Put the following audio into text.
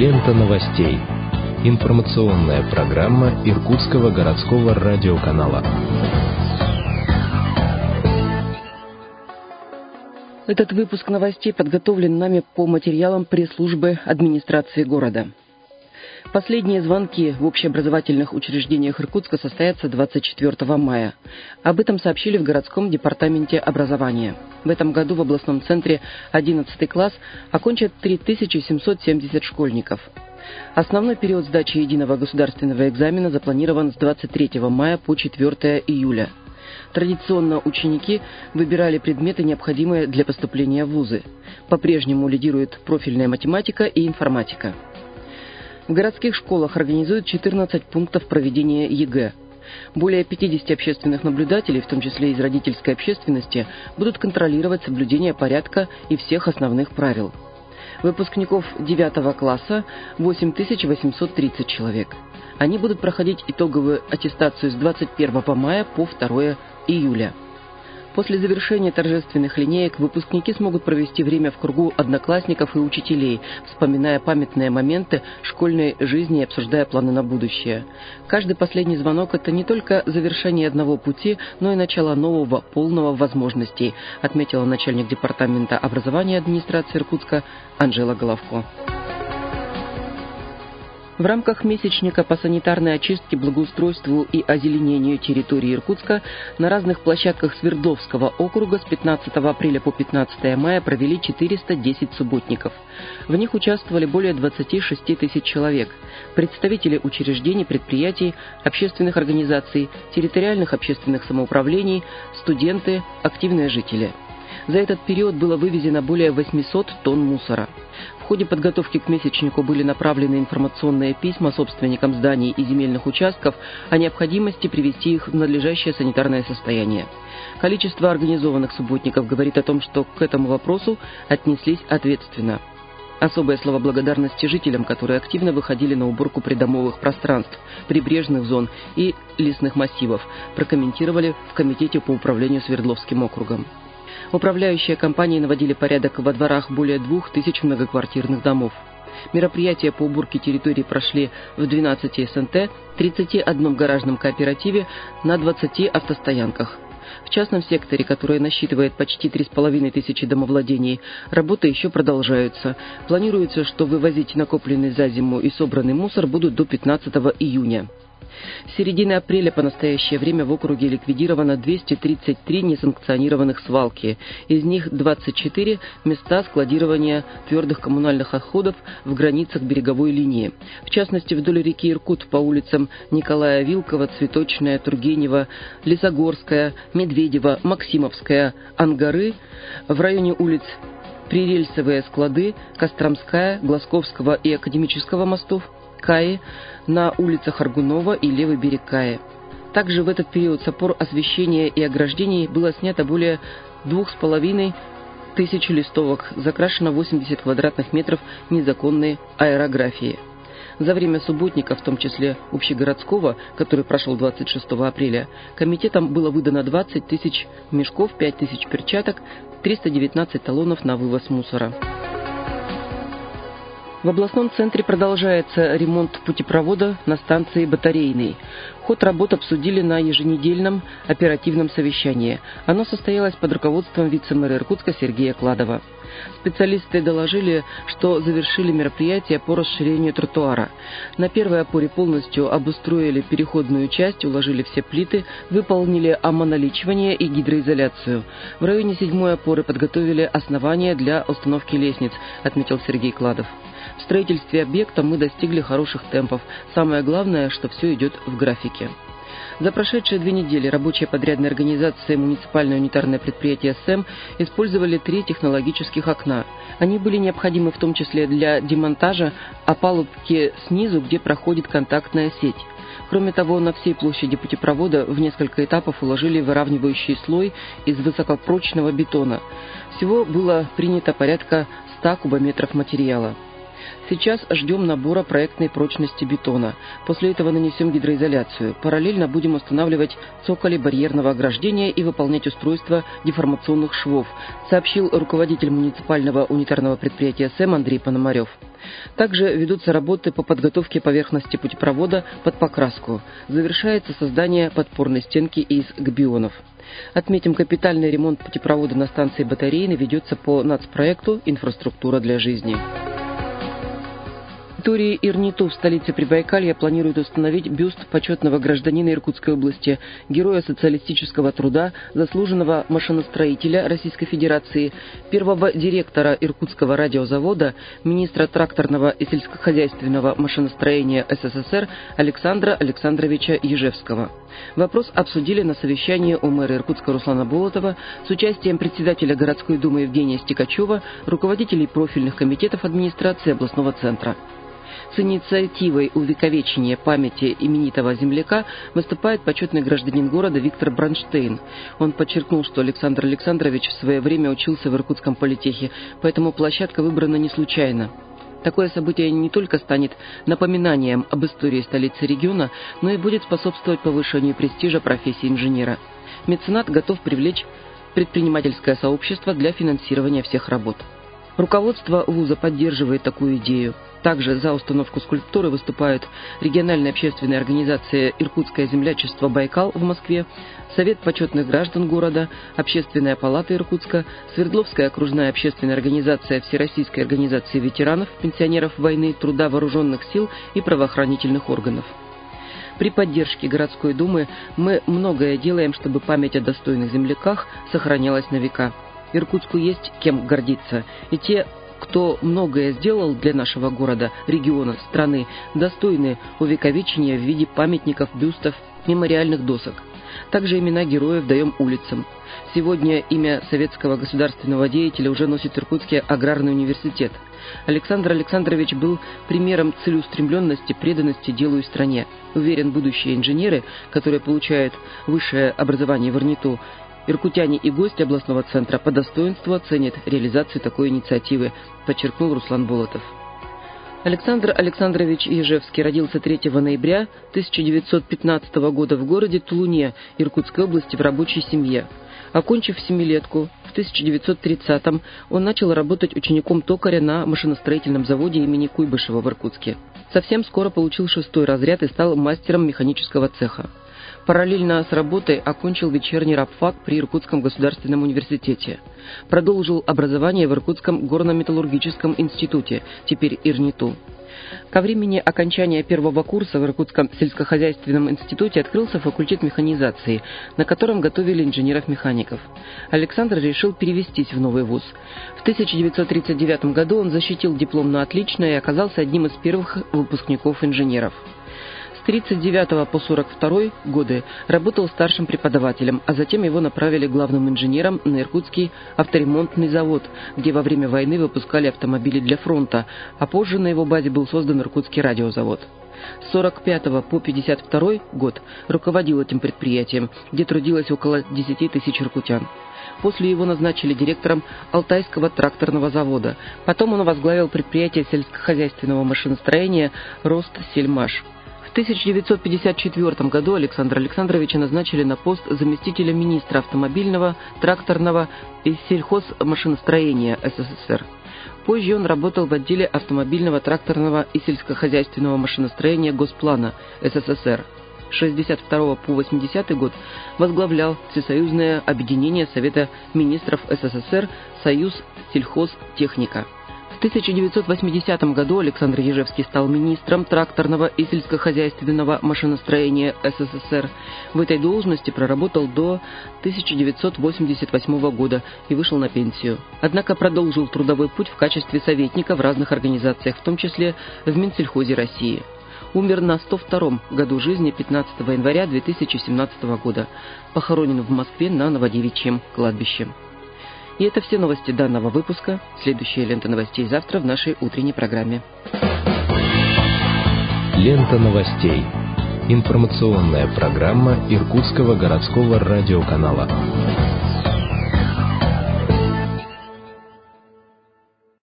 Лента новостей. Информационная программа Иркутского городского радиоканала. Этот выпуск новостей подготовлен нами по материалам пресс-службы администрации города. Последние звонки в общеобразовательных учреждениях Иркутска состоятся 24 мая. Об этом сообщили в городском департаменте образования. В этом году в областном центре 11 класс окончат 3770 школьников. Основной период сдачи единого государственного экзамена запланирован с 23 мая по 4 июля. Традиционно ученики выбирали предметы, необходимые для поступления в вузы. По-прежнему лидирует профильная математика и информатика. В городских школах организуют 14 пунктов проведения ЕГЭ. Более 50 общественных наблюдателей, в том числе из родительской общественности, будут контролировать соблюдение порядка и всех основных правил. Выпускников 9 класса 8830 человек. Они будут проходить итоговую аттестацию с 21 мая по 2 июля. После завершения торжественных линеек выпускники смогут провести время в кругу одноклассников и учителей, вспоминая памятные моменты школьной жизни и обсуждая планы на будущее. Каждый последний звонок – это не только завершение одного пути, но и начало нового, полного возможностей, отметила начальник департамента образования администрации Иркутска Анжела Головко. В рамках месячника по санитарной очистке, благоустройству и озеленению территории Иркутска на разных площадках Свердловского округа с 15 апреля по 15 мая провели 410 субботников. В них участвовали более 26 тысяч человек, представители учреждений, предприятий, общественных организаций, территориальных общественных самоуправлений, студенты, активные жители. За этот период было вывезено более 800 тонн мусора. В ходе подготовки к месячнику были направлены информационные письма собственникам зданий и земельных участков о необходимости привести их в надлежащее санитарное состояние. Количество организованных субботников говорит о том, что к этому вопросу отнеслись ответственно. Особое слово благодарности жителям, которые активно выходили на уборку придомовых пространств, прибрежных зон и лесных массивов, прокомментировали в Комитете по управлению Свердловским округом. Управляющие компании наводили порядок во дворах более 2000 многоквартирных домов. Мероприятия по уборке территории прошли в 12 СНТ, 31 гаражном кооперативе, на 20 автостоянках. В частном секторе, который насчитывает почти 3500 домовладений, работы еще продолжаются. Планируется, что вывозить накопленный за зиму и собранный мусор будут до 15 июня. С середины апреля по настоящее время в округе ликвидировано 233 несанкционированных свалки. Из них 24 места складирования твердых коммунальных отходов в границах береговой линии. В частности, вдоль реки Иркут по улицам Николая Вилкова, Цветочная, Тургенева, Лесогорская, Медведева, Максимовская, Ангары, в районе улиц Прирельсовые склады, Костромская, Глазковского и Академического мостов, Каи, на улицах Аргунова и левый берег Каи. Также в этот период с опор освещения и ограждений было снято более 2500 листовок, закрашено 80 квадратных метров незаконной аэрографии. За время субботника, в том числе общегородского, который прошел 26 апреля, комитетом было выдано 20 тысяч мешков, 5 тысяч перчаток, 319 талонов на вывоз мусора. В областном центре продолжается ремонт путепровода на станции Батарейной. Ход работ обсудили на еженедельном оперативном совещании. Оно состоялось под руководством вице-мэра Иркутска Сергея Кладова. Специалисты доложили, что завершили мероприятие по расширению тротуара. На первой опоре полностью обустроили переходную часть, уложили все плиты, выполнили омоналичивание и гидроизоляцию. В районе 7-й опоры подготовили основания для установки лестниц, отметил Сергей Кладов. В строительстве объекта мы достигли хороших темпов. Самое главное, что все идет в графике. За прошедшие 2 недели рабочая подрядная организация муниципальное унитарное предприятие СЭМ использовали 3 технологических окна. Они были необходимы в том числе для демонтажа опалубки снизу, где проходит контактная сеть. Кроме того, на всей площади путепровода в несколько этапов уложили выравнивающий слой из высокопрочного бетона. Всего было принято порядка 100 кубометров материала. Сейчас ждем набора проектной прочности бетона. После этого нанесем гидроизоляцию. Параллельно будем устанавливать цоколи барьерного ограждения и выполнять устройство деформационных швов, сообщил руководитель муниципального унитарного предприятия СЭМ Андрей Пономарев. Также ведутся работы по подготовке поверхности путепровода под покраску. Завершается создание подпорной стенки из габионов. Отметим, капитальный ремонт путепровода на станции Батарейной ведется по нацпроекту «Инфраструктура для жизни». На территории Ирниту в столице Прибайкалья планируют установить бюст почетного гражданина Иркутской области, героя социалистического труда, заслуженного машиностроителя Российской Федерации, первого директора Иркутского радиозавода, министра тракторного и сельскохозяйственного машиностроения СССР Александра Александровича Ежевского. Вопрос обсудили на совещании у мэра Иркутска Руслана Болотова с участием председателя городской думы Евгения Стекачева, руководителей профильных комитетов администрации областного центра. С инициативой увековечения памяти именитого земляка выступает почетный гражданин города Виктор Бронштейн. Он подчеркнул, что Александр Александрович в свое время учился в Иркутском политехе, поэтому площадка выбрана не случайно. Такое событие не только станет напоминанием об истории столицы региона, но и будет способствовать повышению престижа профессии инженера. Меценат готов привлечь предпринимательское сообщество для финансирования всех работ. Руководство вуза поддерживает такую идею. Также за установку скульптуры выступают региональная общественная организация «Иркутское землячество Байкал» в Москве, Совет почетных граждан города, Общественная палата Иркутска, Свердловская окружная общественная организация Всероссийской организации ветеранов, пенсионеров войны, труда вооруженных сил и правоохранительных органов. При поддержке городской думы мы многое делаем, чтобы память о достойных земляках сохранялась на века. Иркутску есть кем гордиться, и те, кто многое сделал для нашего города, региона, страны, достойны увековечения в виде памятников, бюстов, мемориальных досок. Также имена героев даем улицам. Сегодня имя советского государственного деятеля уже носит Иркутский аграрный университет. Александр Александрович был примером целеустремленности, преданности делу и стране. Уверен, будущие инженеры, которые получают высшее образование в Ирниту, иркутяне и гости областного центра по достоинству оценят реализацию такой инициативы, подчеркнул Руслан Болотов. Александр Александрович Ежевский родился 3 ноября 1915 года в городе Тулуне Иркутской области в рабочей семье. Окончив семилетку, в 1930-м он начал работать учеником токаря на машиностроительном заводе имени Куйбышева в Иркутске. Совсем скоро получил 6-й разряд и стал мастером механического цеха. Параллельно с работой окончил вечерний рабфак при Иркутском государственном университете. Продолжил образование в Иркутском горно-металлургическом институте, теперь Ирниту. Ко времени окончания первого курса в Иркутском сельскохозяйственном институте открылся факультет механизации, на котором готовили инженеров-механиков. Александр решил перевестись в новый вуз. В 1939 году он защитил диплом на отлично и оказался одним из первых выпускников инженеров. С 1939 по 1942 годы работал старшим преподавателем, а затем его направили главным инженером на Иркутский авторемонтный завод, где во время войны выпускали автомобили для фронта, а позже на его базе был создан Иркутский радиозавод. С 1945 по 1952 год руководил этим предприятием, где трудилось около 10 тысяч иркутян. После его назначили директором Алтайского тракторного завода. Потом он возглавил предприятие сельскохозяйственного машиностроения «Ростсельмаш». В 1954 году Александра Александровича назначили на пост заместителя министра автомобильного, тракторного и сельхозмашиностроения СССР. Позже он работал в отделе автомобильного, тракторного и сельскохозяйственного машиностроения Госплана СССР. С 1962 по 1980 год возглавлял Всесоюзное объединение Совета министров СССР «Союз сельхозтехника». В 1980 году Александр Ежевский стал министром тракторного и сельскохозяйственного машиностроения СССР. В этой должности проработал до 1988 года и вышел на пенсию. Однако продолжил трудовой путь в качестве советника в разных организациях, в том числе в Минсельхозе России. Умер на 102-м году жизни 15 января 2017 года. Похоронен в Москве на Новодевичьем кладбище. И это все новости данного выпуска. Следующая лента новостей завтра в нашей утренней программе. Лента новостей. Информационная программа Иркутского городского радиоканала.